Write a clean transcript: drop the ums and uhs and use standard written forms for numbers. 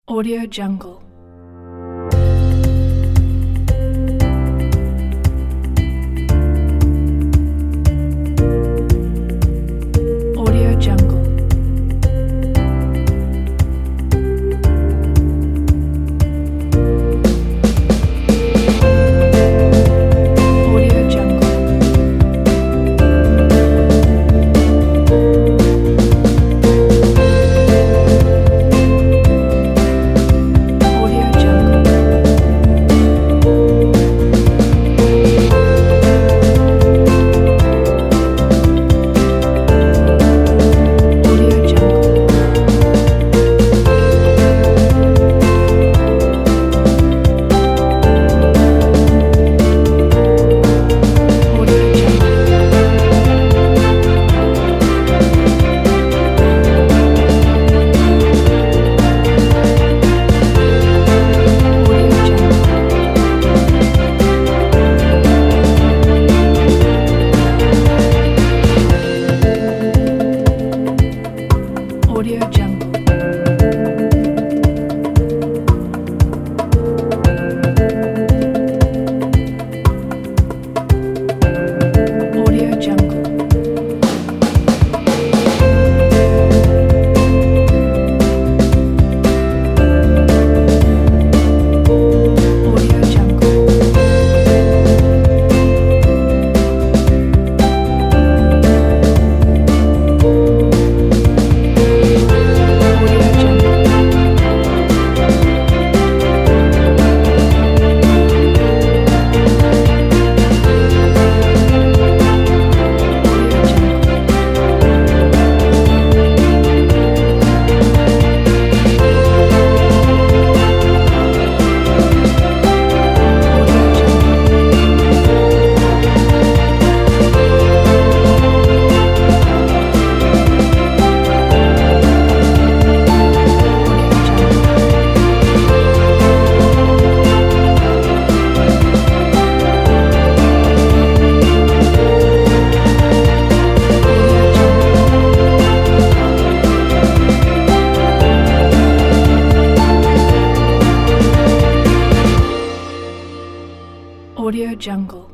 Audio Jungle. Audio Jungle. Audio Jungle. Audio Jungle. Audio Jungle. Audio Jungle. Audio Jungle. Audio Jungle. Audio Jungle. Audio Jungle. Audio Jungle. Audio Jungle. Audio Jungle. Audio Jungle. Audio Jungle. Audio Jungle.